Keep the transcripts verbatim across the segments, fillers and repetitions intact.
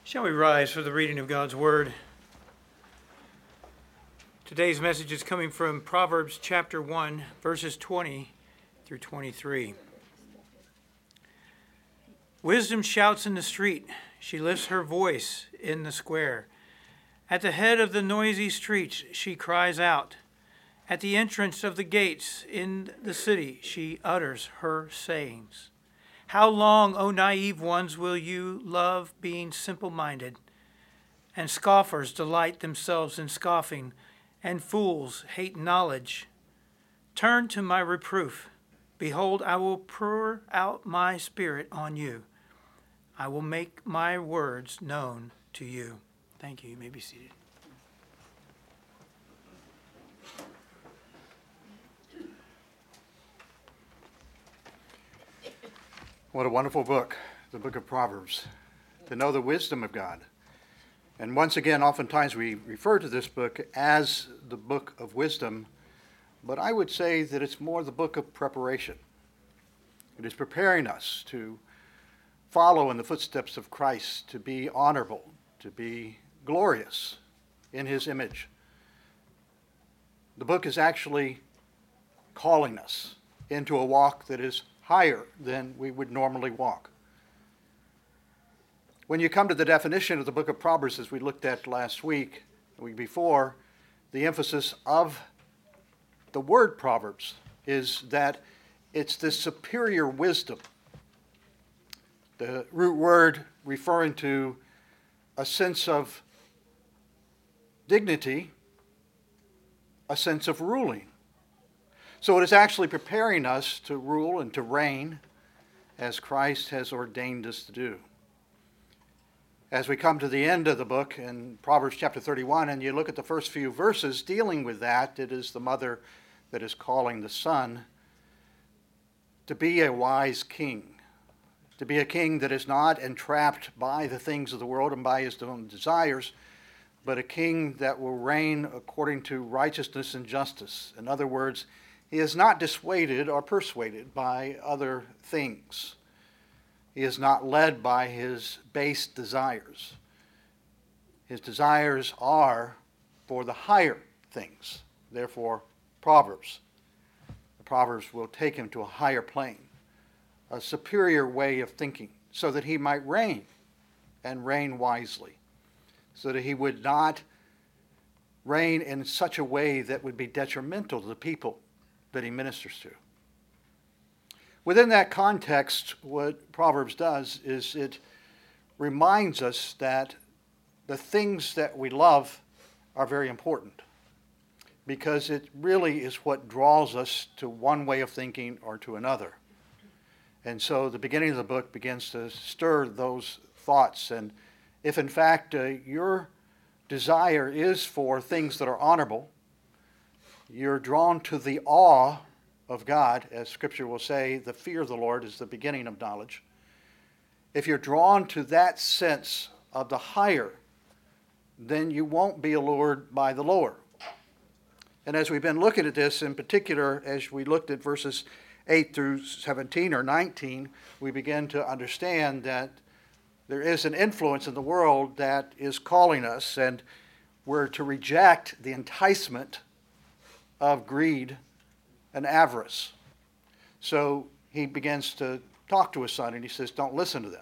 Shall we rise for the reading of God's Word? Today's message is coming from Proverbs chapter one, verses twenty through twenty-three. Wisdom shouts in the street. She lifts her voice in the square. At the head of the noisy streets, she cries out. At the entrance of the gates in the city, she utters her sayings. How long, O naive ones, will you love being simple-minded? And scoffers delight themselves in scoffing, and fools hate knowledge. Turn to my reproof. Behold, I will pour out my spirit on you. I will make my words known to you. Thank you. You may be seated. What a wonderful book, the book of Proverbs, to know the wisdom of God. And once again, oftentimes we refer to this book as the book of wisdom, but I would say that it's more the book of preparation. It is preparing us to follow in the footsteps of Christ, to be honorable, to be glorious in his image. The book is actually calling us into a walk that is higher than we would normally walk. When you come to the definition of the book of Proverbs, as we looked at last week, the week before, the emphasis of the word Proverbs is that it's this superior wisdom. The root word referring to a sense of dignity, a sense of ruling. So it is actually preparing us to rule and to reign as Christ has ordained us to do. As we come to the end of the book in Proverbs chapter thirty-one, and you look at the first few verses dealing with that, it is the mother that is calling the son to be a wise king, to be a king that is not entrapped by the things of the world and by his own desires, but a king that will reign according to righteousness and justice. In other words, he is not dissuaded or persuaded by other things. He is not led by his base desires. His desires are for the higher things. Therefore, Proverbs. The Proverbs will take him to a higher plane, a superior way of thinking, so that he might reign and reign wisely, so that he would not reign in such a way that would be detrimental to the people that he ministers to. Within that context, what Proverbs does is it reminds us that the things that we love are very important, because it really is what draws us to one way of thinking or to another. And so the beginning of the book begins to stir those thoughts. And if in fact uh, your desire is for things that are honorable, you're drawn to the awe of God, as Scripture will say, the fear of the Lord is the beginning of knowledge. If you're drawn to that sense of the higher, then you won't be allured by the lower. And as we've been looking at this, in particular, as we looked at verses eight through seventeen or nineteen, we begin to understand that there is an influence in the world that is calling us, and we're to reject the enticement of greed and avarice. So he begins to talk to his son, and he says, don't listen to them.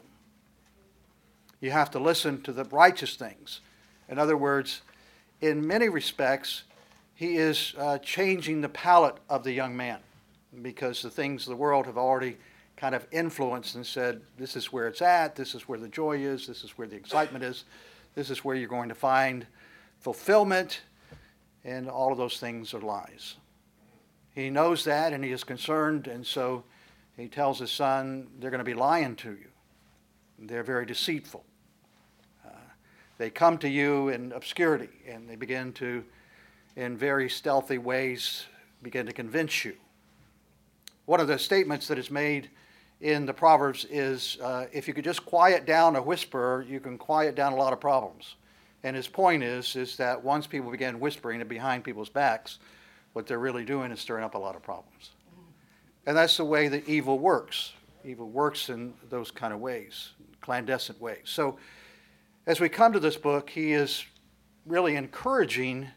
You have to listen to the righteous things. In other words, in many respects, he is uh, changing the palate of the young man, because the things of the world have already kind of influenced and said, this is where it's at, this is where the joy is, this is where the excitement is, this is where you're going to find fulfillment, and all of those things are lies. He knows that, and he is concerned, and so he tells his son, they're going to be lying to you. They're very deceitful. Uh, they come to you in obscurity, and they begin to, in very stealthy ways, begin to convince you. One of the statements that is made in the Proverbs is, uh, if you could just quiet down a whisperer, you can quiet down a lot of problems. And his point is, is that once people begin whispering it behind people's backs, what they're really doing is stirring up a lot of problems. And that's the way that evil works. Evil works in those kind of ways, clandestine ways. So as we come to this book, he is really encouraging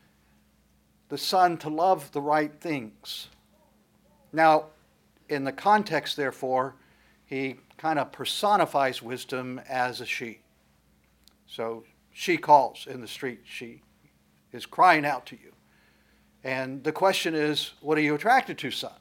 the son to love the right things. Now, in the context, therefore, he kind of personifies wisdom as a she. So she calls in the street. She is crying out to you. And the question is, what are you attracted to, son?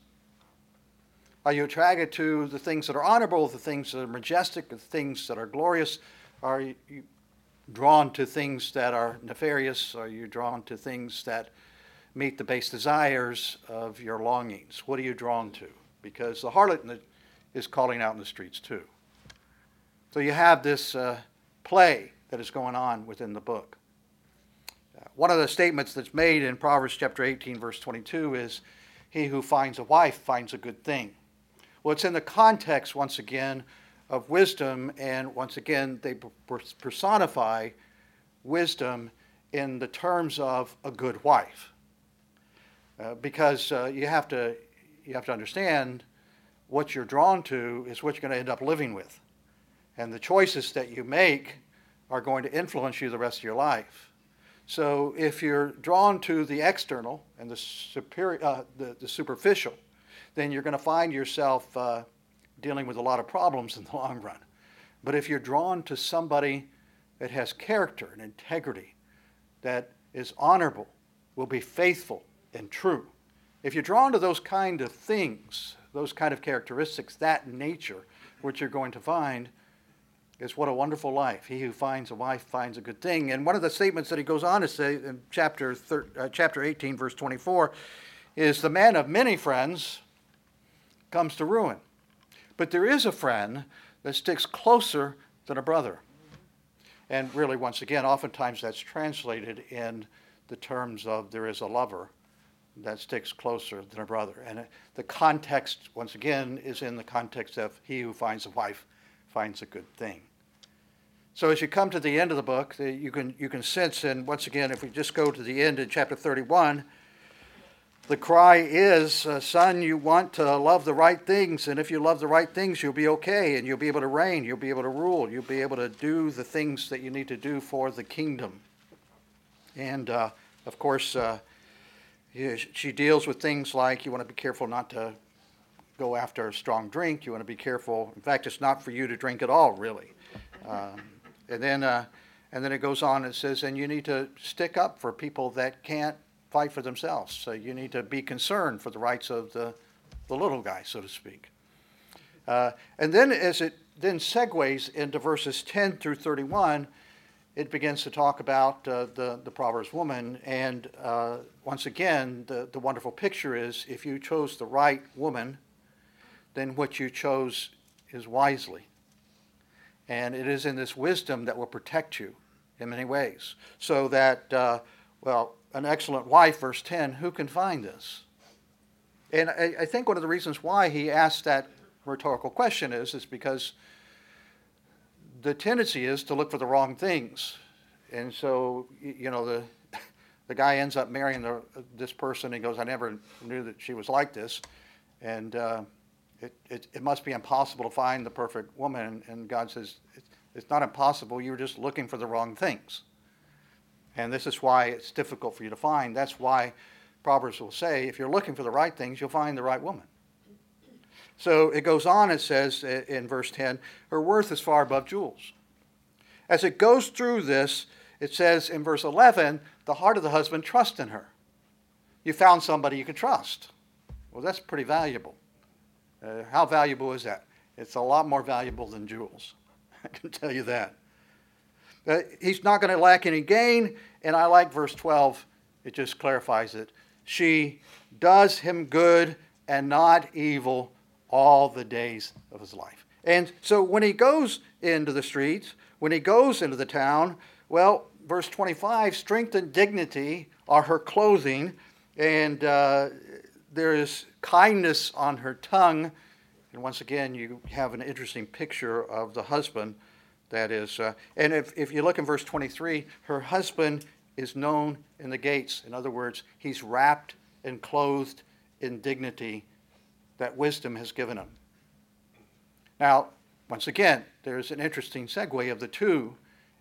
Are you attracted to the things that are honorable, the things that are majestic, the things that are glorious? Are you drawn to things that are nefarious? Are you drawn to things that meet the base desires of your longings? What are you drawn to? Because the harlot is calling out in the streets too. So you have this uh, play that is going on within the book. Uh, one of the statements that's made in Proverbs chapter eighteen, verse twenty-two is, he who finds a wife finds a good thing. Well, it's in the context, once again, of wisdom, and once again, they personify wisdom in the terms of a good wife. Uh, because uh, you have to you have to understand what you're drawn to is what you're going to end up living with. And the choices that you make are going to influence you the rest of your life. So if you're drawn to the external and the superior, uh, the, the superficial, then you're going to find yourself uh, dealing with a lot of problems in the long run. But if you're drawn to somebody that has character and integrity, that is honorable, will be faithful and true, if you're drawn to those kind of things, those kind of characteristics, that nature, what you're going to find is what a wonderful life. He who finds a wife finds a good thing. And one of the statements that he goes on to say in chapter thir- uh, chapter eighteen, verse twenty-four, is the man of many friends comes to ruin. But there is a friend that sticks closer than a brother. And really, once again, oftentimes that's translated in the terms of there is a lover that sticks closer than a brother. And the context, once again, is in the context of he who finds a wife finds a good thing. So as you come to the end of the book, you can you can sense, and once again, if we just go to the end in chapter thirty-one, the cry is, uh, son, you want to love the right things, and if you love the right things, you'll be okay, and you'll be able to reign, you'll be able to rule, you'll be able to do the things that you need to do for the kingdom. And, uh, of course, uh, she deals with things like you want to be careful not to go after a strong drink, you want to be careful, in fact, it's not for you to drink at all, really. Um, and then uh, and then it goes on and says, and you need to stick up for people that can't fight for themselves. So you need to be concerned for the rights of the, the little guy, so to speak. Uh, and then as it then segues into verses ten through thirty-one, it begins to talk about uh, the, the Proverbs woman. And uh, once again, the, the wonderful picture is if you chose the right woman, then what you chose is wisely. And it is in this wisdom that will protect you in many ways. So that, uh, well, an excellent wife, verse ten, who can find this? And I, I think one of the reasons why he asked that rhetorical question is, is because the tendency is to look for the wrong things. And so, you know, the the guy ends up marrying the, this person and goes, I never knew that she was like this. And uh, it, it, it must be impossible to find the perfect woman. And God says, it's not impossible. You're just looking for the wrong things. And this is why it's difficult for you to find. That's why Proverbs will say, if you're looking for the right things, you'll find the right woman. So it goes on, it says in verse ten, her worth is far above jewels. As it goes through this, it says in verse eleven, the heart of the husband trusts in her. You found somebody you can trust. Well, that's pretty valuable. Uh, how valuable is that? It's a lot more valuable than jewels. I can tell you that. Uh, he's not going to lack any gain, and I like verse twelve. It just clarifies it. She does him good and not evil all the days of his life. And so when he goes into the streets, when he goes into the town, well, verse twenty-five, strength and dignity are her clothing, and uh, there is kindness on her tongue. And once again, you have an interesting picture of the husband that is, uh, and if, if you look in verse twenty-three, her husband is known in the gates. In other words, he's wrapped and clothed in dignity that wisdom has given him. Now, once again, there's an interesting segue of the two,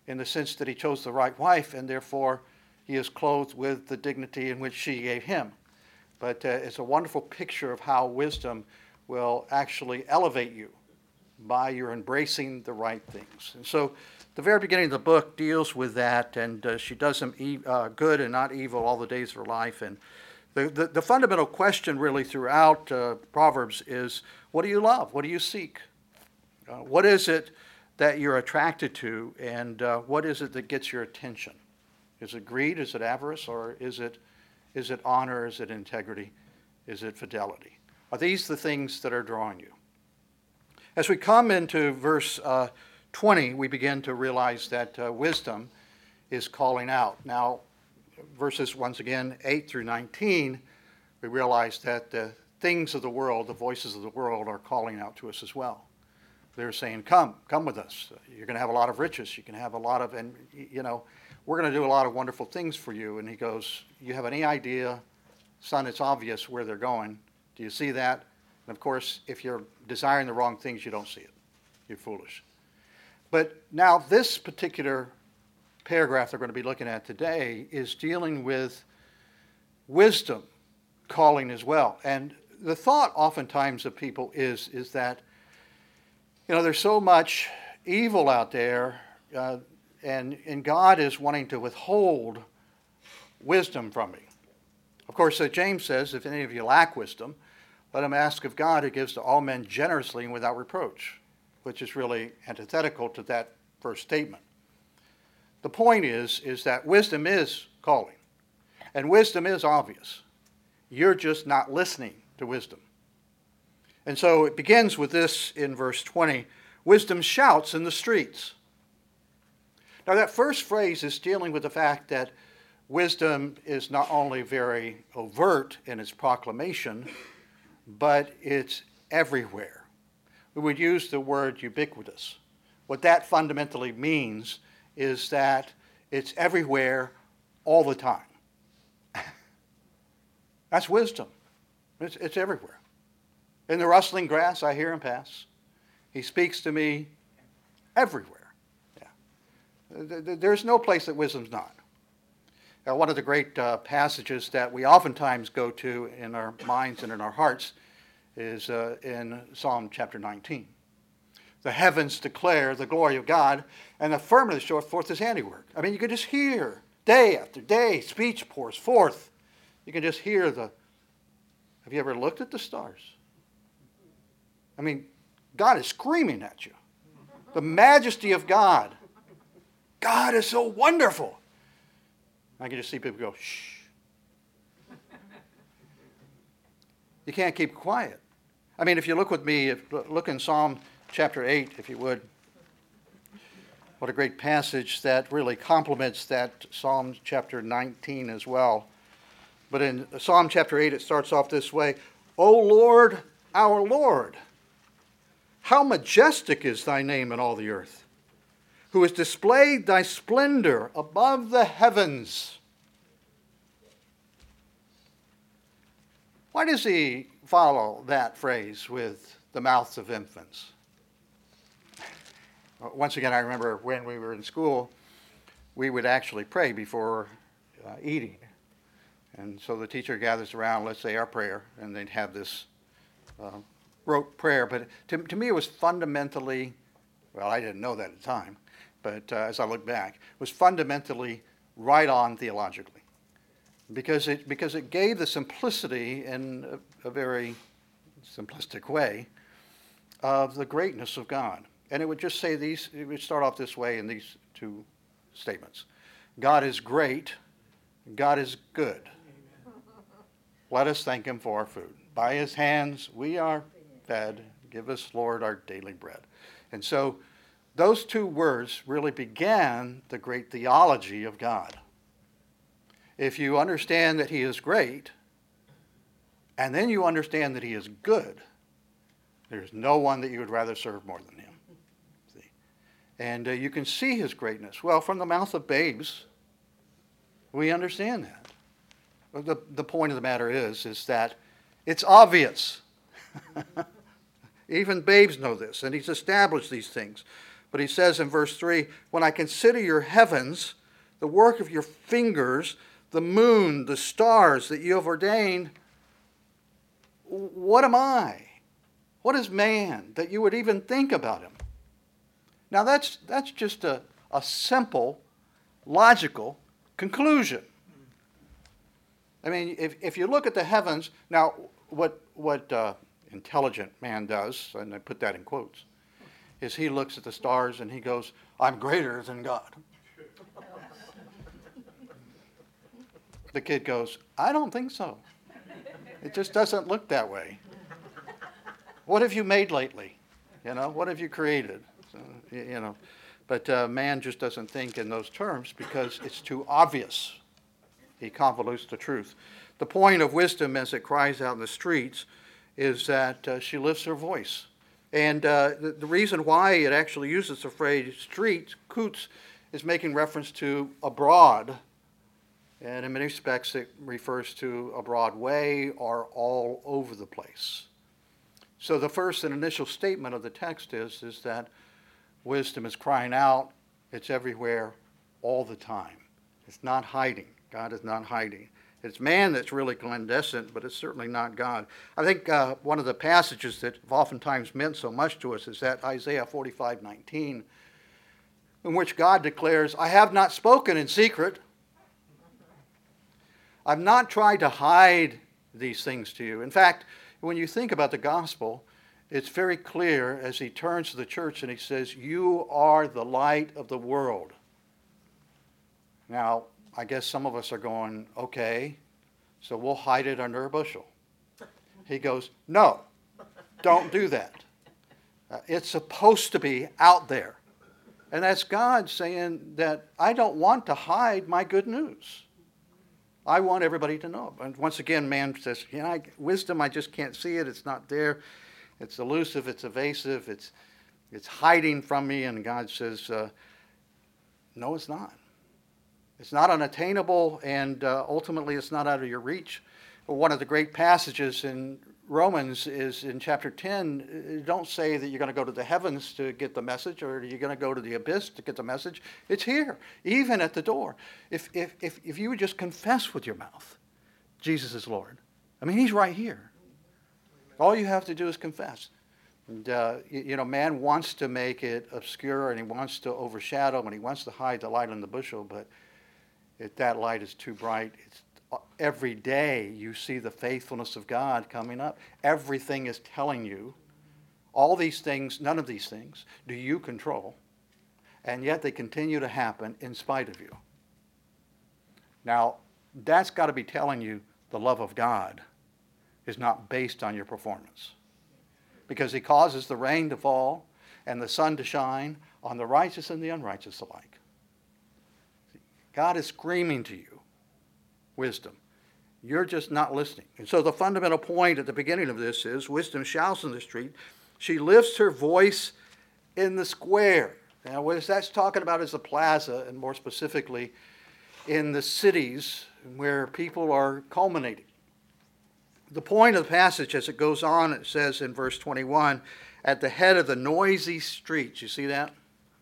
in the sense that he chose the right wife, and therefore he is clothed with the dignity in which she gave him. But uh, it's a wonderful picture of how wisdom will actually elevate you by your embracing the right things. And so the very beginning of the book deals with that, and uh, she does some e- uh, good and not evil all the days of her life. And the, the, the fundamental question really throughout uh, Proverbs is, what do you love? What do you seek? Uh, what is it that you're attracted to, and uh, what is it that gets your attention? Is it greed? Is it avarice? Or is it, is it honor? Is it integrity? Is it fidelity? Are these the things that are drawing you? As we come into verse uh, twenty, we begin to realize that uh, wisdom is calling out. Now, verses, once again, eight through nineteen, we realize that the things of the world, the voices of the world, are calling out to us as well. They're saying, come, come with us. You're going to have a lot of riches. You can have a lot of, and you know, we're going to do a lot of wonderful things for you. And he goes, you have any idea, son, it's obvious where they're going. Do you see that? And of course, if you're desiring the wrong things, you don't see it. You're foolish. But now this particular paragraph they're going to be looking at today is dealing with wisdom calling as well. And the thought oftentimes of people is, is that, you know, there's so much evil out there, uh, and, and God is wanting to withhold wisdom from me. Of course, uh, James says, if any of you lack wisdom, let him ask of God, who gives to all men generously and without reproach, which is really antithetical to that first statement. The point is, is that wisdom is calling, and wisdom is obvious. You're just not listening to wisdom. And so it begins with this in verse twenty, wisdom shouts in the streets. Now that first phrase is dealing with the fact that wisdom is not only very overt in its proclamation, but it's everywhere. We would use the word ubiquitous. What that fundamentally means is that it's everywhere all the time. That's wisdom. It's, it's everywhere. In the rustling grass, I hear him pass. He speaks to me everywhere. Yeah. There's no place that wisdom's not. Now, one of the great uh, passages that we oftentimes go to in our minds and in our hearts is uh, in Psalm chapter nineteen. The heavens declare the glory of God, and the firmament showeth forth his handiwork. I mean, you can just hear day after day, speech pours forth. You can just hear the, have you ever looked at the stars? I mean, God is screaming at you. The majesty of God. God is so wonderful. I can just see people go, shh. You can't keep quiet. I mean, if you look with me, if, look in Psalm chapter eight, if you would. What a great passage that really complements that Psalm chapter nineteen as well. But in Psalm chapter eight, it starts off this way. O Lord, our Lord, how majestic is thy name in all the earth, who has displayed thy splendor above the heavens. Why does he follow that phrase with the mouths of infants? Once again, I remember when we were in school, we would actually pray before uh, eating. And so the teacher gathers around, let's say our prayer, and they'd have this uh, rote prayer. But to, to me, it was fundamentally, well, I didn't know that at the time, but uh, as I look back, it was fundamentally right on theologically. Because it, because it gave the simplicity in a, a very simplistic way of the greatness of God. And it would just say these, it would start off this way in these two statements. God is great, God is good. Let us thank him for our food. By his hands we are fed. Give us, Lord, our daily bread. And so those two words really began the great theology of God. If you understand that he is great, and then you understand that he is good, there's no one that you would rather serve more than him. See? And uh, you can see his greatness. Well, from the mouth of babes, we understand that. But the, the point of the matter is, is that it's obvious. Even babes know this, and he's established these things. But he says in verse three, when I consider your heavens, the work of your fingers, the moon, the stars that you have ordained, what am I? What is man that you would even think about him? Now that's, that's just a, a simple, logical conclusion. I mean, if, if you look at the heavens, now what, what uh, intelligent man does, and I put that in quotes, is he looks at the stars and he goes, I'm greater than God. The kid goes, I don't think so. It just doesn't look that way. What have you made lately? You know, what have you created? So, you know, but uh, man just doesn't think in those terms because it's too obvious. He convolutes the truth. The point of wisdom as it cries out in the streets is that uh, she lifts her voice. And uh, the, the reason why it actually uses the phrase streets, kutz, is making reference to abroad. And in many respects, it refers to a broad way or all over the place. So the first and initial statement of the text is, is that wisdom is crying out. It's everywhere all the time. It's not hiding. God is not hiding. It's man that's really clandestine, but it's certainly not God. I think uh, one of the passages that have oftentimes meant so much to us is that Isaiah forty-five nineteen, in which God declares, I have not spoken in secret. I've not tried to hide these things to you. In fact, when you think about the gospel, it's very clear as he turns to the church and he says, you are the light of the world. Now, I guess some of us are going, okay, so we'll hide it under a bushel. He goes, no, don't do that. Uh, it's supposed to be out there. And that's God saying that I don't want to hide my good news. I want everybody to know. And once again, man says, you know, I, wisdom, I just can't see it. It's not there. It's elusive. It's evasive. It's, it's hiding from me. And God says, uh, no, it's not. It's not unattainable, and uh, ultimately it's not out of your reach. One of the great passages in Romans is in chapter ten. Don't say that you're going to go to the heavens to get the message, or you're going to go to the abyss to get the message. It's here, even at the door. If, if, if, if you would just confess with your mouth, Jesus is Lord. I mean, he's right here. All you have to do is confess. And, uh, you, you know, man wants to make it obscure, and he wants to overshadow, and he wants to hide the light in the bushel, but if that light is too bright, it's, every day you see the faithfulness of God coming up. Everything is telling you, all these things, none of these things, do you control, and yet they continue to happen in spite of you. Now, that's got to be telling you the love of God is not based on your performance. Because he causes the rain to fall and the sun to shine on the righteous and the unrighteous alike. God is screaming to you, wisdom. You're just not listening. And so the fundamental point at the beginning of this is, wisdom shouts in the street. She lifts her voice in the square. Now, what that's talking about is the plaza, and more specifically, in the cities where people are culminating. The point of the passage, as it goes on, it says in verse twenty-one, at the head of the noisy streets. You see that?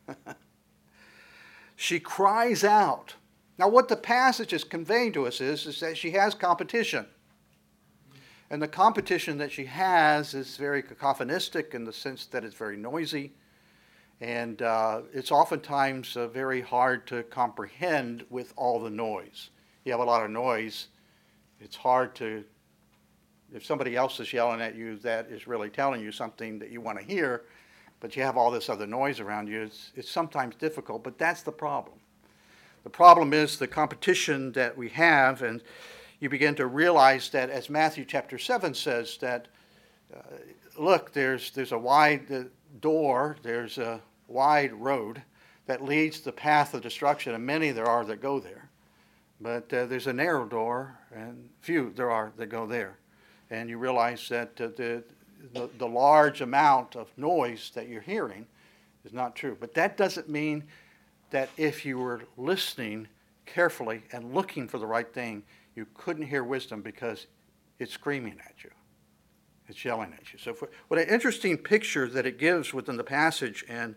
She cries out. Now, what the passage is conveying to us is, is that she has competition. And the competition that she has is very cacophonistic in the sense that it's very noisy. And uh, it's oftentimes uh, very hard to comprehend with all the noise. You have a lot of noise. It's hard to, if somebody else is yelling at you, that is really telling you something that you want to hear, but you have all this other noise around you. It's, it's sometimes difficult, but that's the problem. The problem is the competition that we have, and you begin to realize that, as Matthew chapter seven says, that, uh, look, there's, there's a wide uh, door, there's a wide road that leads the path of destruction, and many there are that go there. But uh, there's a narrow door, and few there are that go there. And you realize that uh, the, the, the large amount of noise that you're hearing is not true. But that doesn't mean that if you were listening carefully and looking for the right thing, you couldn't hear wisdom because it's screaming at you. It's yelling at you. So for, what an interesting picture that it gives within the passage. And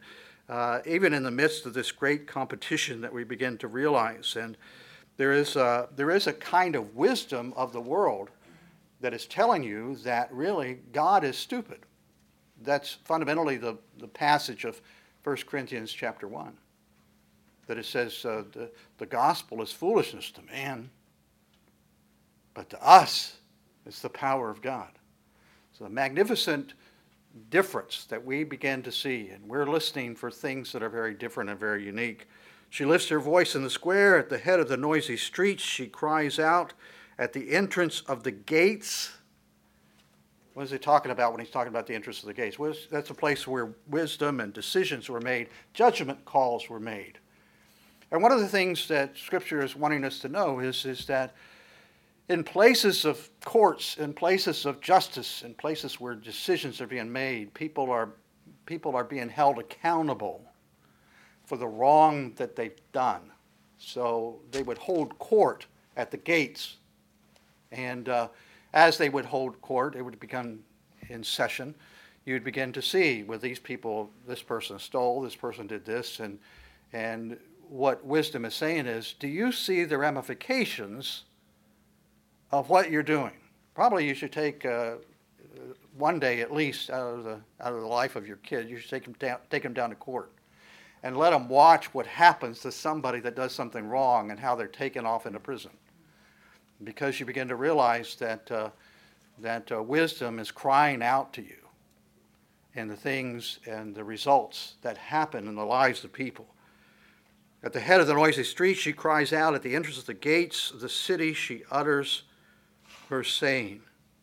uh, even in the midst of this great competition that we begin to realize. And there is a, there is a kind of wisdom of the world that is telling you that really God is stupid. That's fundamentally the, the passage of First Corinthians chapter one. That it says uh, the, the gospel is foolishness to man, but to us it's the power of God. So a magnificent difference that we begin to see, and we're listening for things that are very different and very unique. She lifts her voice in the square. At the head of the noisy streets, she cries out. At the entrance of the gates. What is he talking about when he's talking about the entrance of the gates? Well, that's a place where wisdom and decisions were made, judgment calls were made. And one of the things that Scripture is wanting us to know is, is that in places of courts, in places of justice, in places where decisions are being made, people are, people are being held accountable for the wrong that they've done. So they would hold court at the gates. And uh, as they would hold court, it would become in session. You'd begin to see, with these people, this person stole, this person did this. And, and what wisdom is saying is, do you see the ramifications of what you're doing? Probably you should take uh, one day at least out of the out of the life of your kid. You should take them down, take them down to court, and let them watch what happens to somebody that does something wrong and how they're taken off into prison. Because you begin to realize that uh, that uh, wisdom is crying out to you, and the things and the results that happen in the lives of people. At the head of the noisy street, she cries out. At the entrance of the gates of the city, she utters her saying.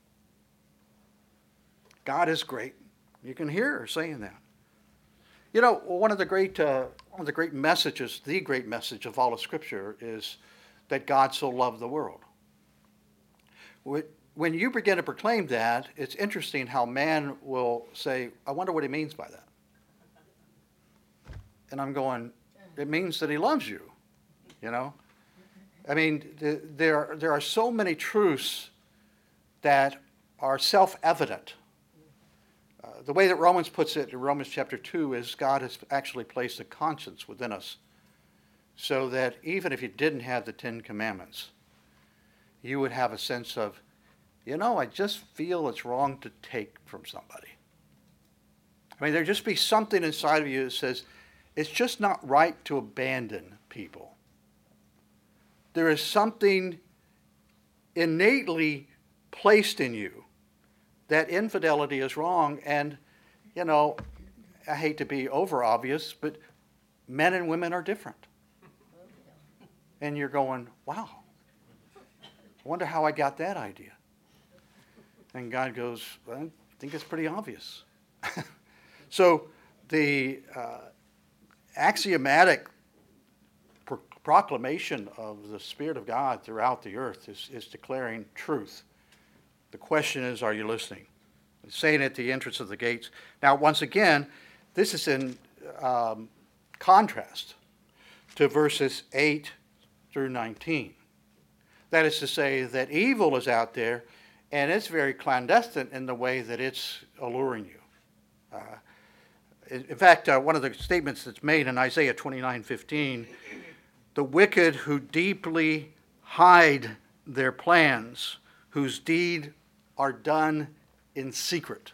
God is great. You can hear her saying that. You know, one of the great, uh, one of the great messages, the great message of all of Scripture is that God so loved the world. When you begin to proclaim that, it's interesting how man will say, I wonder what he means by that. And I'm going, it means that he loves you, you know? I mean, there, there are so many truths that are self-evident. Uh, the way that Romans puts it in Romans chapter two is God has actually placed a conscience within us so that even if you didn't have the Ten Commandments, you would have a sense of, you know, I just feel it's wrong to take from somebody. I mean, there'd just be something inside of you that says, it's just not right to abandon people. There is something innately placed in you that infidelity is wrong. And, you know, I hate to be over obvious, but men and women are different. And you're going, wow, I wonder how I got that idea. And God goes, well, I think it's pretty obvious. So the uh, axiomatic pro- proclamation of the Spirit of God throughout the earth is, is declaring truth. The question is, are you listening? It's saying at the entrance of the gates. Now, once again, this is in um, contrast to verses eight through nineteen. That is to say that evil is out there, and it's very clandestine in the way that it's alluring you. Uh, in, in fact, uh, one of the statements that's made in Isaiah twenty-nine fifteen, the wicked who deeply hide their plans, whose deed are done in secret.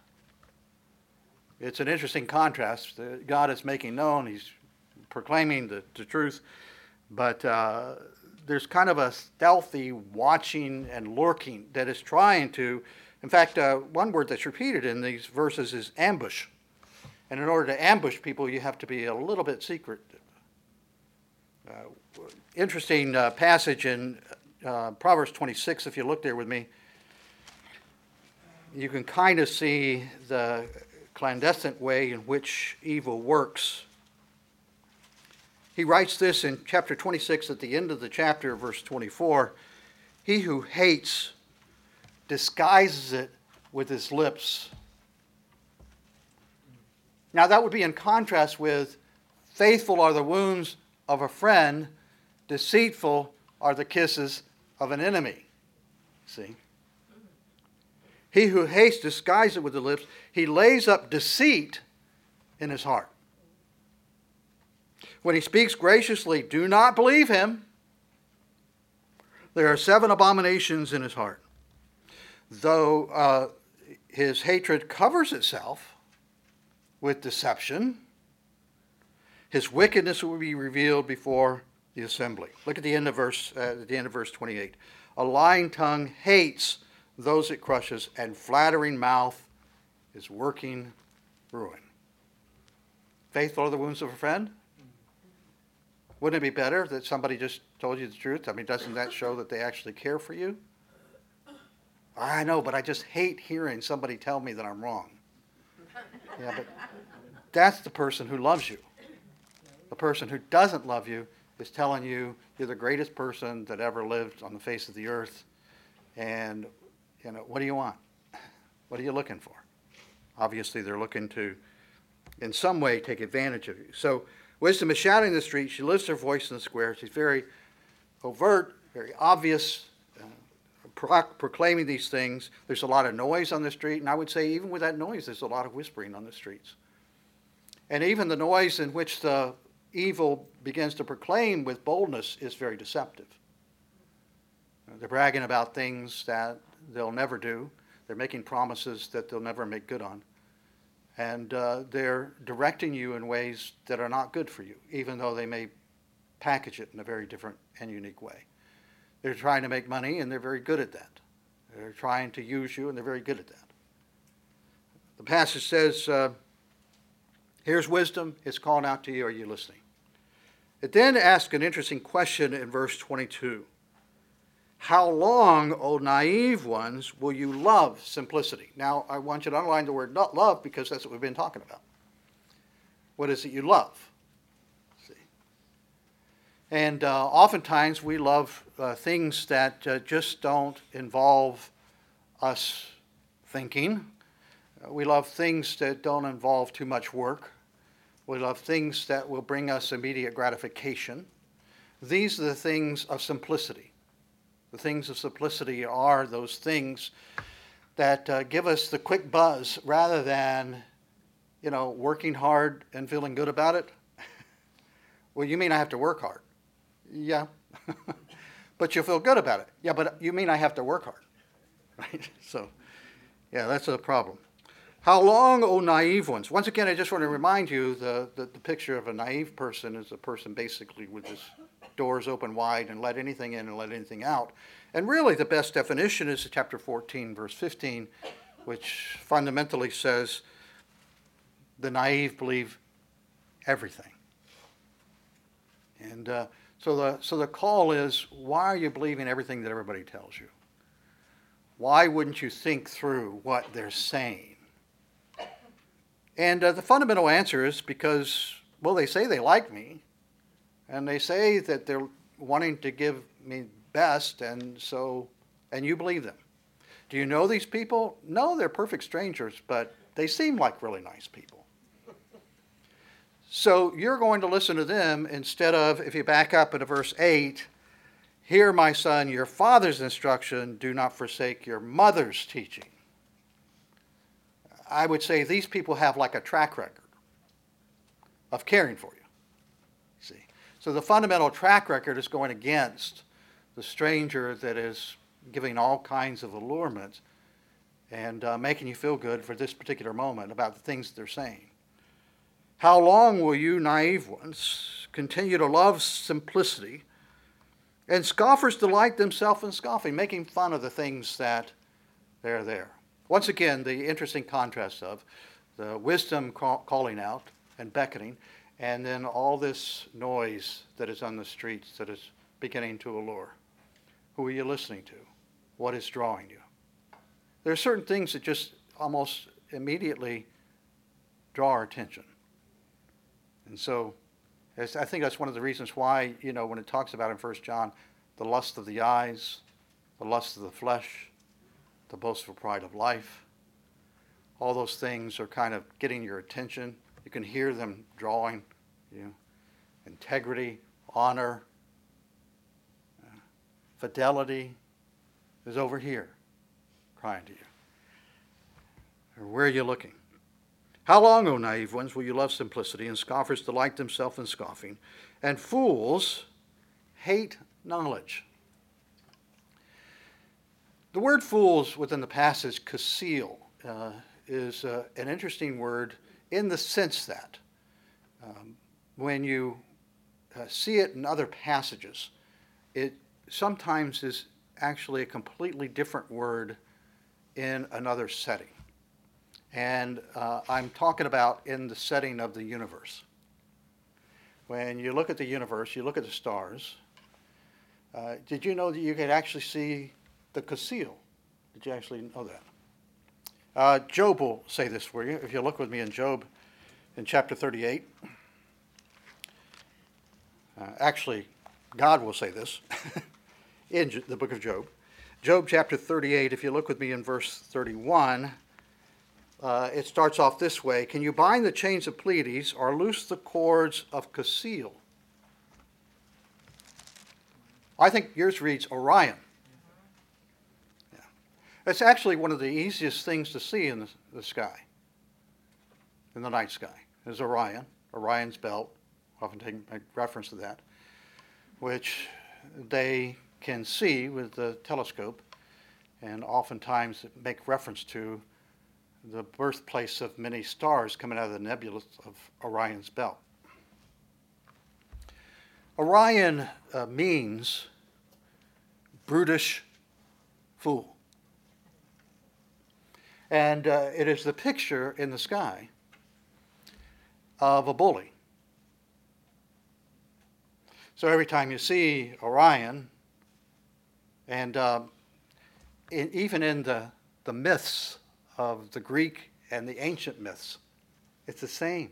It's an interesting contrast. God is making known, he's proclaiming the, the truth, but uh, there's kind of a stealthy watching and lurking that is trying to, in fact, uh, one word that's repeated in these verses is ambush. And in order to ambush people, you have to be a little bit secret. Uh, interesting uh, passage in uh, Proverbs twenty-six, if you look there with me. You can kind of see the clandestine way in which evil works. He writes this in chapter twenty-six at the end of the chapter, verse twenty-four. He who hates disguises it with his lips. Now that would be in contrast with, faithful are the wounds of a friend, deceitful are the kisses of an enemy. See? He who hates disguises it with the lips. He lays up deceit in his heart. When he speaks graciously, do not believe him. There are seven abominations in his heart. Though uh, his hatred covers itself with deception, his wickedness will be revealed before the assembly. Look at the end of verse uh, at the end of verse twenty-eight. A lying tongue hates those it crushes, and flattering mouth is working ruin. Faithful are the wounds of a friend. Wouldn't it be better that somebody just told you the truth? I mean, doesn't that show that they actually care for you? I know, but I just hate hearing somebody tell me that I'm wrong. Yeah, but that's the person who loves you. The person who doesn't love you is telling you you're the greatest person that ever lived on the face of the earth. And, you know, what do you want? What are you looking for? Obviously, they're looking to, in some way, take advantage of you. So, wisdom is shouting in the street. She lifts her voice in the square. She's very overt, very obvious, uh, pro- proclaiming these things. There's a lot of noise on the street, and I would say even with that noise, there's a lot of whispering on the streets. And even the noise in which the evil begins to proclaim with boldness is very deceptive. They're bragging about things that they'll never do. They're making promises that they'll never make good on. And uh, they're directing you in ways that are not good for you, even though they may package it in a very different and unique way. They're trying to make money, and they're very good at that. They're trying to use you, and they're very good at that. The passage says, uh, here's wisdom. It's calling out to you. Are you listening? It then asks an interesting question in verse twenty-two. How long, O naive ones, will you love simplicity? Now, I want you to underline the word not love because that's what we've been talking about. What is it you love? See? And uh, oftentimes we love uh, things that uh, just don't involve us thinking. Uh, we love things that don't involve too much work. We love things that will bring us immediate gratification. These are the things of simplicity. The things of simplicity are those things that uh, give us the quick buzz rather than, you know, working hard and feeling good about it. Well, you mean I have to work hard? Yeah. But you'll feel good about it. Yeah, but you mean I have to work hard? Right? So, yeah, that's a problem. How long, O naive ones? Once again, I just want to remind you the, the, the picture of a naive person is a person basically with his doors open wide and let anything in and let anything out. And really the best definition is chapter fourteen, verse fifteen, which fundamentally says the naive believe everything. And uh, so the so the call is, why are you believing everything that everybody tells you? Why wouldn't you think through what they're saying? And uh, the fundamental answer is because, well, they say they like me, and they say that they're wanting to give me best, and so, and you believe them. Do you know these people? No, they're perfect strangers, but they seem like really nice people. So you're going to listen to them instead of, if you back up into verse eight, hear, my son, your father's instruction, do not forsake your mother's teaching. I would say these people have like a track record of caring for you. See, so the fundamental track record is going against the stranger that is giving all kinds of allurements and uh, making you feel good for this particular moment about the things they're saying. How long will you naive ones continue to love simplicity? And scoffers delight themselves in scoffing, making fun of the things that they're there. Once again, the interesting contrast of the wisdom call, calling out and beckoning, and then all this noise that is on the streets that is beginning to allure. Who are you listening to? What is drawing you? There are certain things that just almost immediately draw our attention. And so I think that's one of the reasons why, you know, when it talks about in First John, the lust of the eyes, the lust of the flesh, the boastful pride of life, all those things are kind of getting your attention. You can hear them drawing you. Integrity, honor, uh, fidelity is over here crying to you. Or where are you looking? How long, O naive ones, will you love simplicity, and scoffers delight themselves in scoffing, and fools hate knowledge? The word fools within the passage, kasil, uh, is uh, an interesting word in the sense that um, when you uh, see it in other passages, it sometimes is actually a completely different word in another setting. And uh, I'm talking about in the setting of the universe. When you look at the universe, you look at the stars. Uh, did you know that you could actually see the kasil? Did you actually know that? Uh, Job will say this for you. If you look with me in Job in chapter thirty-eight. Uh, actually, God will say this in the book of Job. Job chapter thirty-eight, if you look with me in verse thirty-one, uh, it starts off this way. Can you bind the chains of Pleiades or loose the cords of Kasil? I think yours reads Orion. Yeah. It's actually one of the easiest things to see in the, the sky, in the night sky, is Orion, Orion's belt, often taking reference to that, which they can see with the telescope, and oftentimes make reference to the birthplace of many stars coming out of the nebula of Orion's belt. Orion uh, means brutish fool. And uh, it is the picture in the sky of a bully. So every time you see Orion, and uh, in, even in the, the myths of the Greek and the ancient myths, it's the same.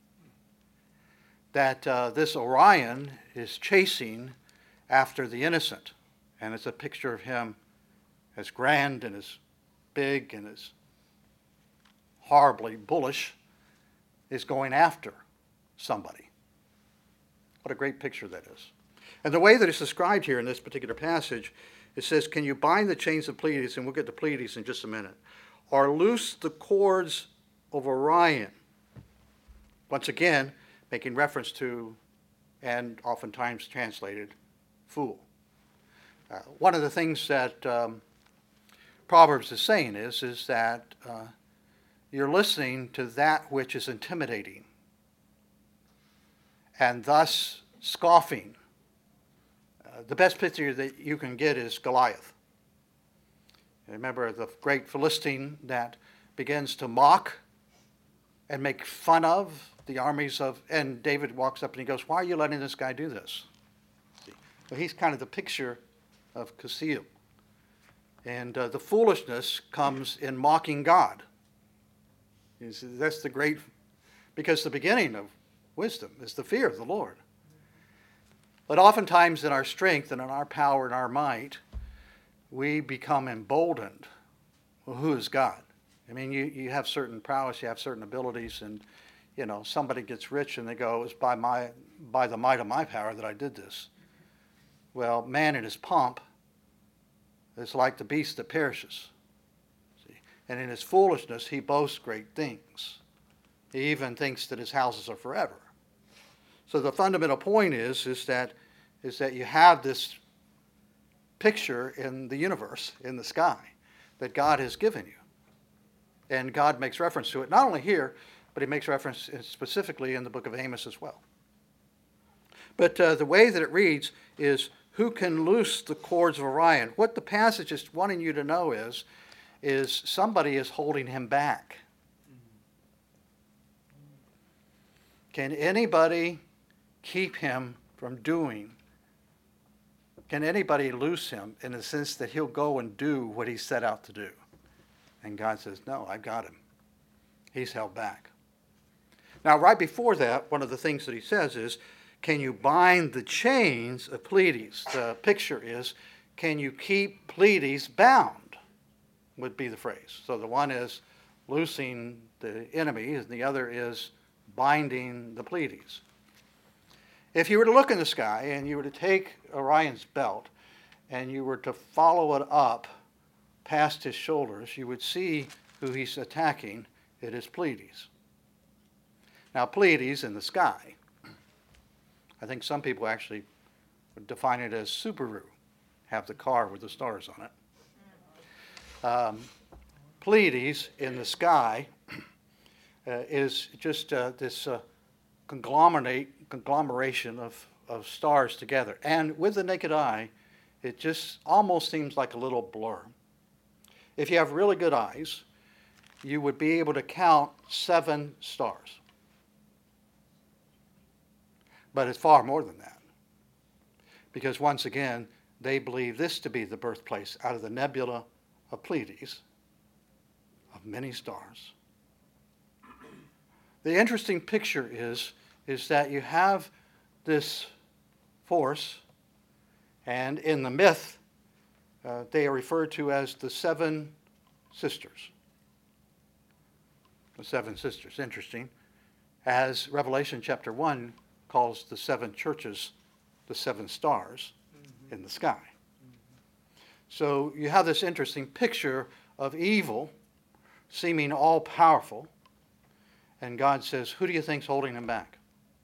That uh, this Orion is chasing after the innocent. And it's a picture of him as grand and as big and as horribly bullish, is going after somebody. What a great picture that is. And the way that it's described here in this particular passage, it says, can you bind the chains of Pleiades, and we'll get to Pleiades in just a minute, or loose the cords of Orion? Once again, making reference to, and oftentimes translated, fool. Uh, one of the things that um, Proverbs is saying is, is that uh, you're listening to that which is intimidating, and thus scoffing. Uh, the best picture that you can get is Goliath. Remember the great Philistine that begins to mock and make fun of the armies of, and David walks up and he goes, why are you letting this guy do this? See? So he's kind of the picture of Kasil. And uh, the foolishness comes in mocking God. You see, that's the great, because the beginning of wisdom is the fear of the Lord. But oftentimes in our strength and in our power and our might, we become emboldened. Well, who is God? I mean, you, you have certain prowess, you have certain abilities, and, you know, somebody gets rich and they go, it's by, my, by the might of my power that I did this. Well, man in his pomp is like the beast that perishes. See? And in his foolishness, he boasts great things. He even thinks that his houses are forever. So the fundamental point is, is that, is that you have this picture in the universe, in the sky, that God has given you. And God makes reference to it, not only here, but he makes reference specifically in the book of Amos as well. But uh, the way that it reads is, who can loose the cords of Orion? What the passage is wanting you to know is, is somebody is holding him back. Can anybody keep him from doing? Can anybody loose him in the sense that he'll go and do what he set out to do? And God says, no, I've got him. He's held back. Now, right before that, one of the things that he says is, can you bind the chains of Pleiades? The picture is, can you keep Pleiades bound? Would be the phrase. So the one is loosing the enemy, and the other is binding the Pleiades. If you were to look in the sky and you were to take Orion's belt and you were to follow it up past his shoulders, you would see who he's attacking. It is Pleiades. Now, Pleiades in the sky, I think some people actually would define it as Subaru, have the car with the stars on it. Um, Pleiades in the sky uh, is just uh, this uh, conglomerate, conglomeration of, of stars together. And with the naked eye, it just almost seems like a little blur. If you have really good eyes, you would be able to count seven stars. But it's far more than that. Because once again, they believe this to be the birthplace out of the nebula of Pleiades, of many stars. The interesting picture is, is that you have this force, and in the myth, uh, they are referred to as the seven sisters. The seven sisters, interesting. As Revelation chapter one calls the seven churches the seven stars mm-hmm. in the sky. Mm-hmm. So you have this interesting picture of evil seeming all-powerful, and God says, who do you think's holding him back?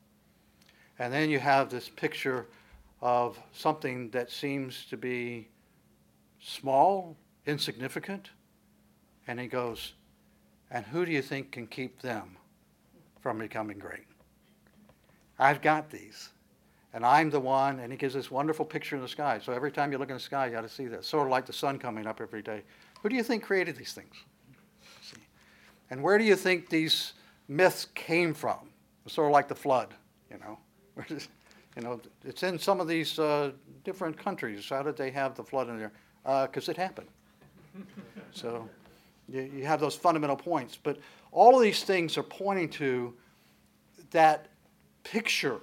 And then you have this picture of something that seems to be small, insignificant, and he goes, and who do you think can keep them from becoming great? I've got these, and I'm the one, and he gives this wonderful picture in the sky. So every time you look in the sky, you got to see this. Sort of like the sun coming up every day. Who do you think created these things? See? And where do you think these myths came from? It's sort of like the flood, you know. You know, it's in some of these uh, different countries. How did they have the flood in there? Because uh, it happened. So you, you have those fundamental points. But all of these things are pointing to that picture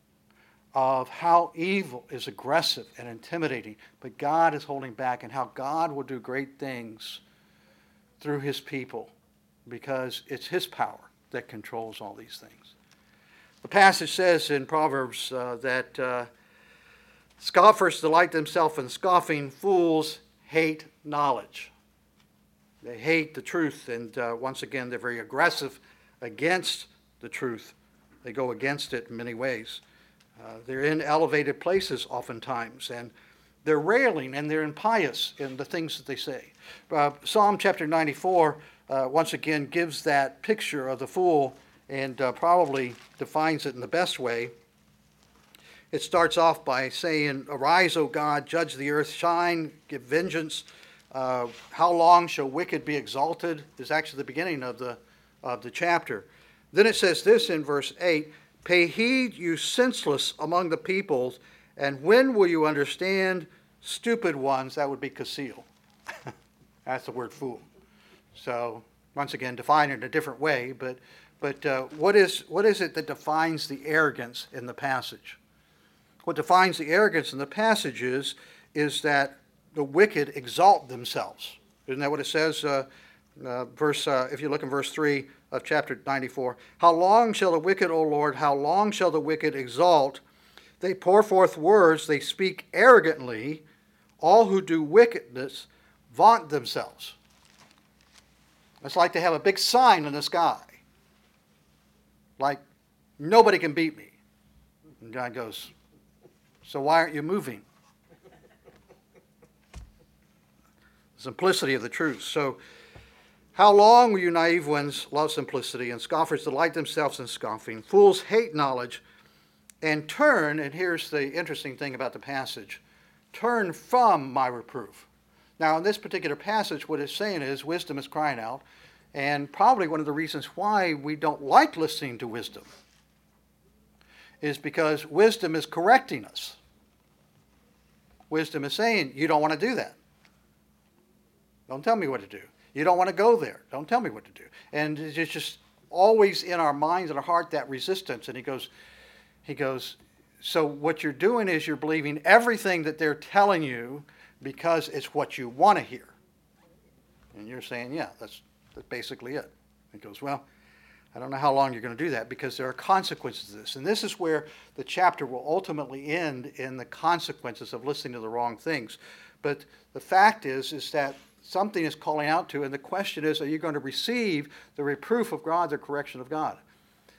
of how evil is aggressive and intimidating, but God is holding back, and how God will do great things through his people because it's his power that controls all these things. The passage says in Proverbs uh, that uh, scoffers delight themselves in scoffing, fools hate knowledge. They hate the truth, and uh, once again, they're very aggressive against the truth. They go against it in many ways. Uh, they're in elevated places oftentimes, and they're railing and they're impious in the things that they say. Uh, Psalm chapter ninety-four, uh, once again, gives that picture of the fool and uh, probably defines it in the best way. It starts off by saying, arise, O God, judge the earth, shine, give vengeance. Uh, how long shall wicked be exalted? Is actually the beginning of the, of the chapter. Then it says this in verse eight, pay heed, you senseless among the peoples, and when will you understand, stupid ones? That would be kasil. That's the word fool. So, once again, define it in a different way, but but uh, what is what is it that defines the arrogance in the passage? What defines the arrogance in the passage is, is that the wicked exalt themselves. Isn't that what it says? Uh, uh, verse, uh, if you look in verse three of chapter ninety-four. How long shall the wicked, O Lord, how long shall the wicked exalt? They pour forth words, they speak arrogantly. All who do wickedness vaunt themselves. It's like they have a big sign in the sky. Like, nobody can beat me. And God goes, so why aren't you moving? The simplicity of the truth. So, how long will you naive ones love simplicity, and scoffers delight themselves in scoffing? Fools hate knowledge and turn, and here's the interesting thing about the passage, turn from my reproof. Now, in this particular passage, what it's saying is wisdom is crying out, and probably one of the reasons why we don't like listening to wisdom is because wisdom is correcting us. Wisdom is saying, you don't want to do that. Don't tell me what to do. You don't want to go there. Don't tell me what to do. And it's just always in our minds and our heart, that resistance. And he goes, he goes, so what you're doing is you're believing everything that they're telling you because it's what you want to hear. And you're saying, yeah, that's, that's basically it. He goes, well, I don't know how long you're going to do that because there are consequences to this. And this is where the chapter will ultimately end, in the consequences of listening to the wrong things. But the fact is, is that something is calling out to, and the question is, are you going to receive the reproof of God, the correction of God?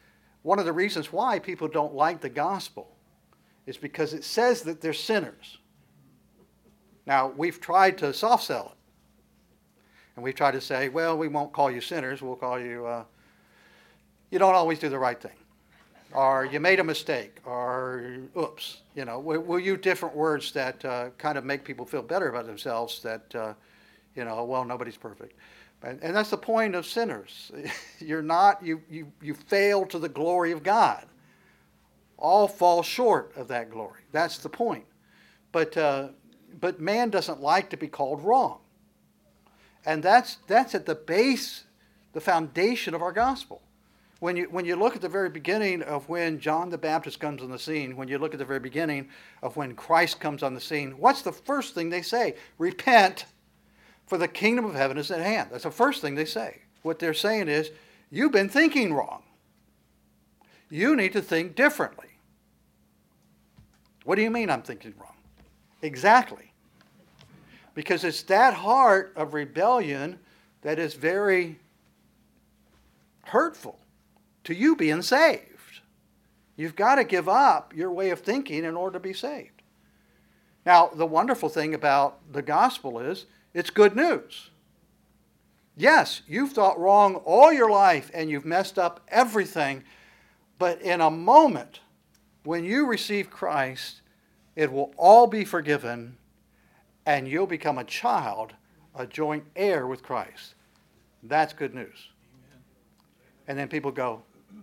one of the reasons why people don't like the gospel is because it says that they're sinners. Now, we've tried to soft sell it. And we've tried to say, well, we won't call you sinners. We'll call you, uh, you don't always do the right thing. Or you made a mistake. Or, oops. You know, we'll, we'll use different words that uh, kind of make people feel better about themselves that, uh, you know, well, nobody's perfect. And, and that's the point of sinners. You're not, you, you, you fail to the glory of God. All fall short of that glory. That's the point. But, uh, but man doesn't like to be called wrong. And that's, that's at the base, the foundation of our gospel. When you, when you look at the very beginning of when John the Baptist comes on the scene, when you look at the very beginning of when Christ comes on the scene, what's the first thing they say? Repent, for the kingdom of heaven is at hand. That's the first thing they say. What they're saying is, you've been thinking wrong. You need to think differently. What do you mean I'm thinking wrong? Exactly. Because it's that heart of rebellion that is very hurtful to you being saved. You've got to give up your way of thinking in order to be saved. Now, the wonderful thing about the gospel is it's good news. Yes, you've thought wrong all your life and you've messed up everything, but in a moment, when you receive Christ, it will all be forgiven and you'll become a child, a joint heir with Christ. That's good news. Amen. And then people go,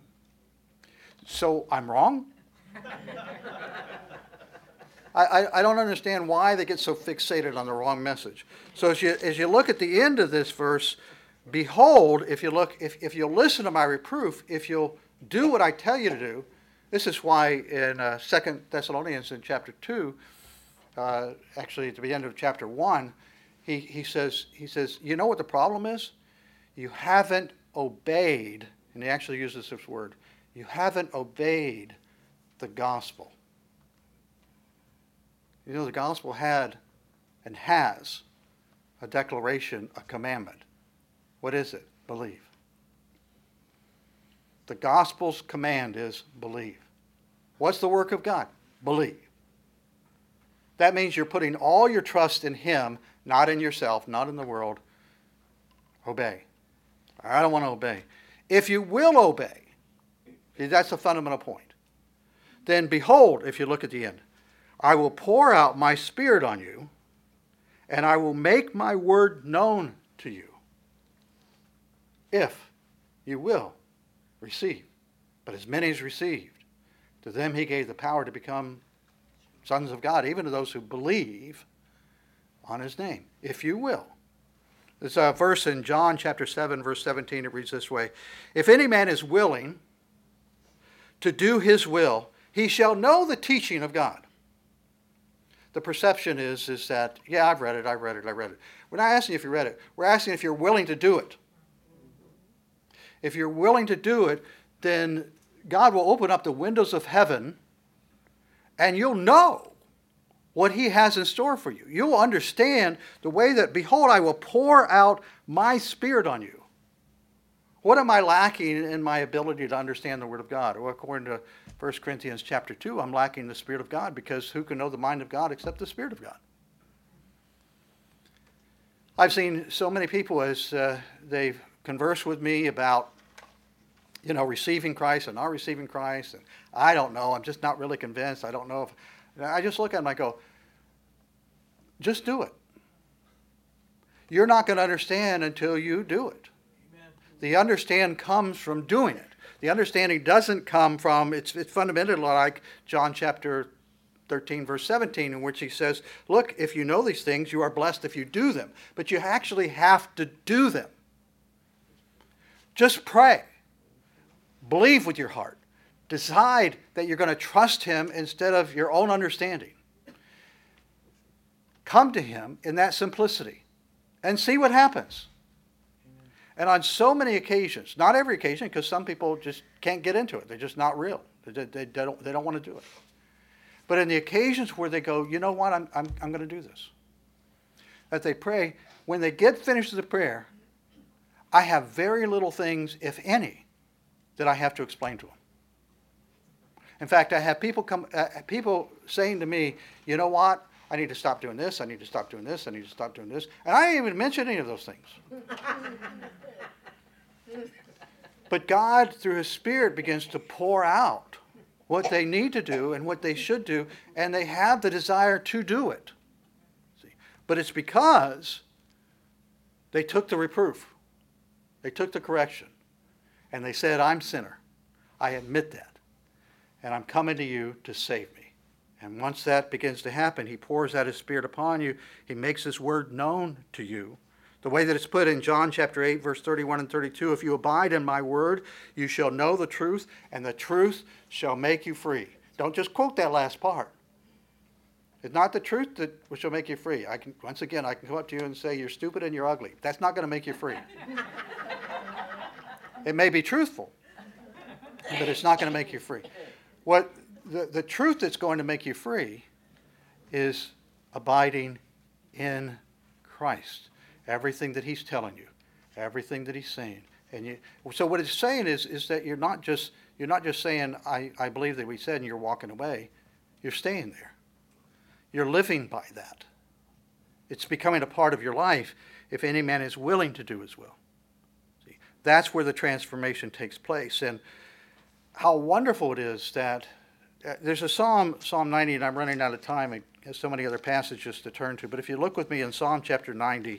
so I'm wrong? I, I, I don't understand why they get so fixated on the wrong message. So as you, as you look at the end of this verse, behold, if you look, if, if you'll listen to my reproof, if you'll do what I tell you to do, this is why in uh, Second Thessalonians in chapter two, uh, actually at the end of chapter one, he, he says, he says, you know what the problem is? You haven't obeyed, and he actually uses this word, you haven't obeyed the gospel. You know, the gospel had and has a declaration, a commandment. What is it? Believe. The gospel's command is believe. What's the work of God? Believe. That means you're putting all your trust in Him, not in yourself, not in the world. Obey. I don't want to obey. If you will obey, that's the fundamental point. Then behold, if you look at the end, I will pour out my Spirit on you, and I will make my word known to you. If you will receive. But as many as received, to them he gave the power to become sons of God, even to those who believe on his name. If you will. There's a verse in John chapter seven, verse seventeen. It reads this way. If any man is willing to do his will, he shall know the teaching of God. The perception is, is that, yeah, I've read it, I've read it, I've read it. We're not asking if you read it. We're asking if you're willing to do it. If you're willing to do it, then God will open up the windows of heaven and you'll know what he has in store for you. You'll understand the way that, behold, I will pour out my Spirit on you. What am I lacking in my ability to understand the Word of God? Well, according to First Corinthians chapter two, I'm lacking the Spirit of God, because who can know the mind of God except the Spirit of God? I've seen so many people as uh, they've conversed with me about, you know, receiving Christ and not receiving Christ. And I don't know. I'm just not really convinced. I don't know if... I just look at them and I go, just do it. You're not going to understand until you do it. Amen. The understand comes from doing it. The understanding doesn't come from, it's, it's fundamentally like John chapter thirteen, verse seventeen, in which he says, look, if you know these things, you are blessed if you do them. But you actually have to do them. Just pray. Believe with your heart. Decide that you're going to trust him instead of your own understanding. Come to him in that simplicity and see what happens. Amen. And on so many occasions, not every occasion, because some people just can't get into it. They're just not real. They, they, they, don't, they don't want to do it. But in the occasions where they go, you know what, I'm, I'm, I'm going to do this. That they pray, when they get finished with the prayer, I have very little things, if any, that I have to explain to them. In fact, I have people come, uh, people saying to me, you know what? I need to stop doing this. I need to stop doing this. I need to stop doing this. And I didn't even mention any of those things. But God, through His Spirit, begins to pour out what they need to do and what they should do, and they have the desire to do it. See? But it's because they took the reproof. They took the correction. And they said, I'm sinner. I admit that. And I'm coming to you to save me. And once that begins to happen, He pours out His Spirit upon you. He makes His word known to you. The way that it's put in John chapter eight, verse thirty-one and thirty-two, if you abide in my word, you shall know the truth, and the truth shall make you free. Don't just quote that last part. It's not the truth that shall make you free. I can, once again, I can come up to you and say, you're stupid and you're ugly. That's not going to make you free. It may be truthful, but it's not going to make you free. What the, the truth that's going to make you free is abiding in Christ. Everything that He's telling you, everything that He's saying. And you, so what it's saying is, is that you're not just you're not just saying, I, I believe that we said, and you're walking away. You're staying there. You're living by that. It's becoming a part of your life if any man is willing to do His will. See, that's where the transformation takes place. And how wonderful it is that uh, there's a Psalm, Psalm ninety, and I'm running out of time. It has so many other passages to turn to. But if you look with me in Psalm chapter ninety,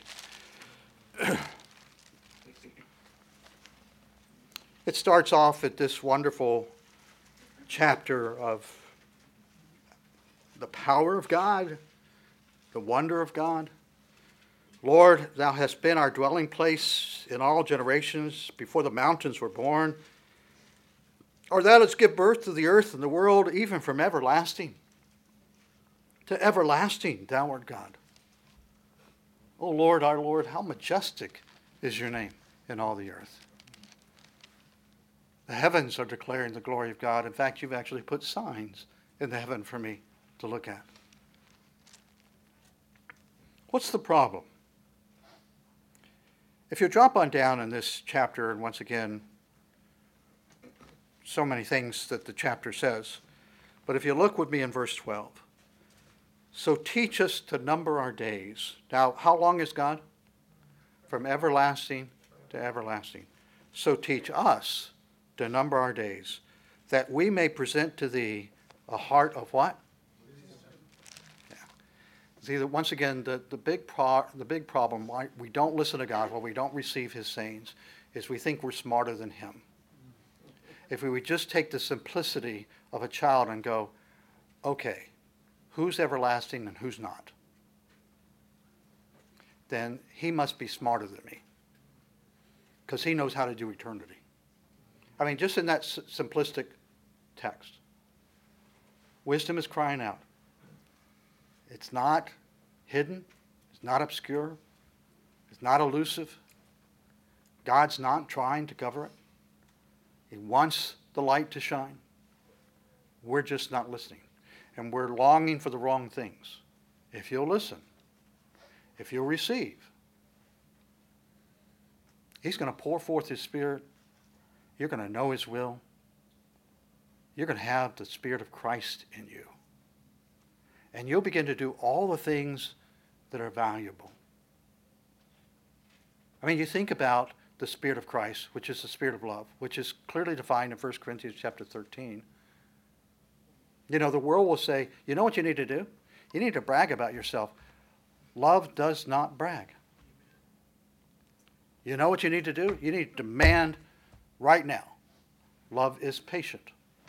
it starts off at this wonderful chapter of the power of God, the wonder of God. Lord, Thou hast been our dwelling place in all generations before the mountains were born. Or Thou didst give birth to the earth and the world, even from everlasting to everlasting, Thou art God. O Lord, our Lord, how majestic is Your name in all the earth. The heavens are declaring the glory of God. In fact, You've actually put signs in the heaven for me to look at. What's the problem? If you drop on down in this chapter, and once again, so many things that the chapter says, but if you look with me in verse twelve, so teach us to number our days. Now, how long is God? From everlasting to everlasting. So teach us to number our days, that we may present to Thee a heart of what? Yeah. See, that once again, the, the, big pro, the big problem, why we don't listen to God, why we don't receive His sayings, is we think we're smarter than Him. If we would just take the simplicity of a child and go, okay, who's everlasting and who's not? Then He must be smarter than me, because He knows how to do eternity. I mean, just in that s- simplistic text. Wisdom is crying out. It's not hidden. It's not obscure. It's not elusive. God's not trying to cover it. He wants the light to shine. We're just not listening. And we're longing for the wrong things. If you'll listen, if you'll receive, He's going to pour forth His Spirit. You're going to know His will. You're going to have the Spirit of Christ in you. And you'll begin to do all the things that are valuable. I mean, you think about the Spirit of Christ, which is the Spirit of love, which is clearly defined in First Corinthians chapter thirteen. You know, the world will say, you know what you need to do? You need to brag about yourself. Love does not brag. You know what you need to do? You need to demand right now. Love is patient.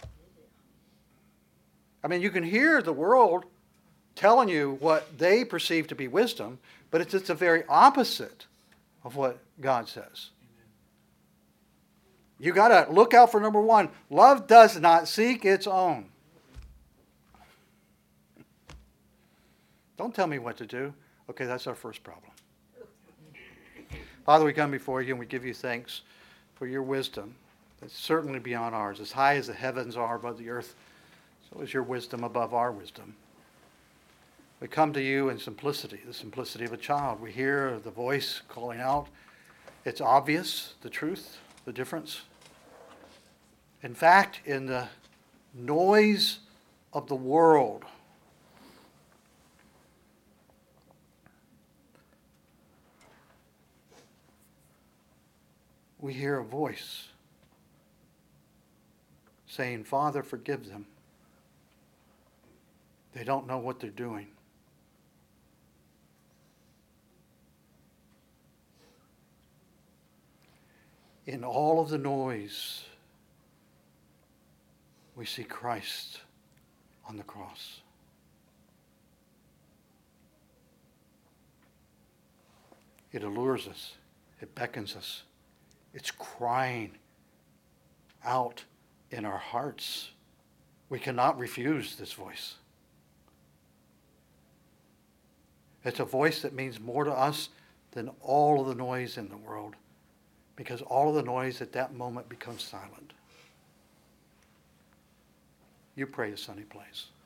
I mean, you can hear the world telling you what they perceive to be wisdom, but it's, it's the very opposite of what God says. You got to look out for number one. Love does not seek its own. Don't tell me what to do. Okay, that's our first problem. Father, we come before You and we give You thanks for Your wisdom. That's certainly beyond ours. As high as the heavens are above the earth, so is Your wisdom above our wisdom. We come to You in simplicity, the simplicity of a child. We hear the voice calling out. It's obvious, the truth, the difference. In fact, in the noise of the world. We hear a voice saying, Father, forgive them. They don't know what they're doing. In all of the noise, we see Christ on the cross. It allures us. It beckons us. It's crying out in our hearts. We cannot refuse this voice. It's a voice that means more to us than all of the noise in the world, because all of the noise at that moment becomes silent. You pray a sunny place.